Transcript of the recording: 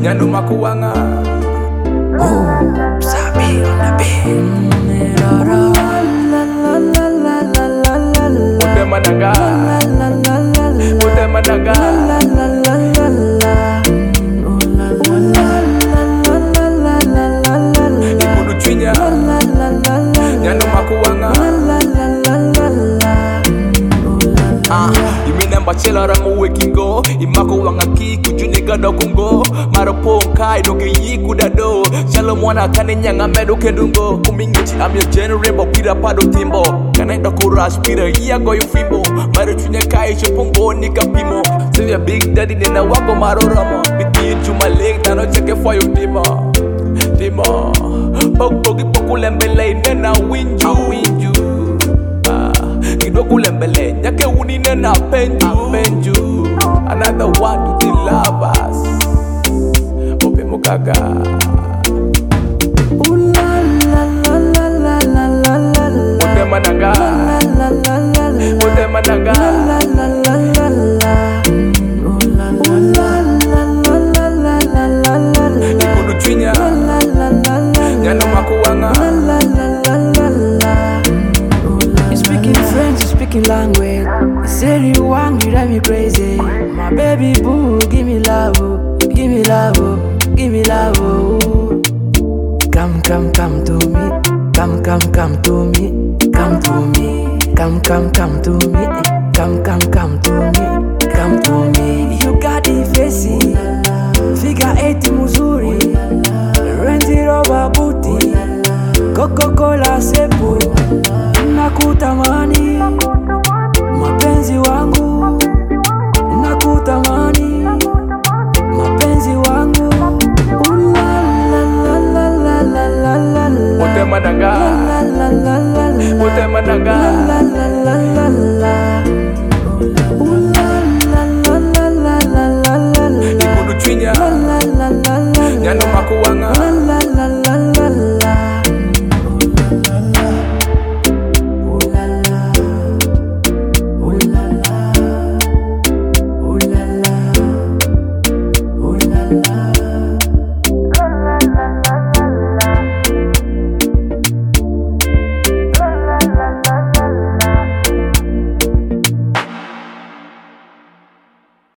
Nyano makuanga. Sabi on the beat. Pute managa. Pute managa. Ikudu chinya. Nyano makuanga. Imina chela ramu wekingo imako wangaki kujuniga dokungo marapong kai doke yiku dado chalo mwana kane nyanga medo kendungo kumingichi am your general pira pado timbo kana doko rush pira iya go yufimbo maro chunya kai chopongo nikapimo say your big daddy nena wako maro ramo biti chuma leg tano cheke for you timo pogi pokulembele nena winju Kulembele, nyake unine na penju Another one to the lovers Ope mukaga Ute managa Ute managa Ikudu chinya Nyano makuanga Speaking language, you say you want, you drive me crazy. My baby boo, give me love, give me love, give me love. Come to me, come to me, come to me, come to me, come to me. You got the face, figure 8 muzuri, Range Rover booty, Coca-Cola sepu, nakutamani. Mapenzi wangu nakutamani, mapenzi wangu Ute managa, ute managa.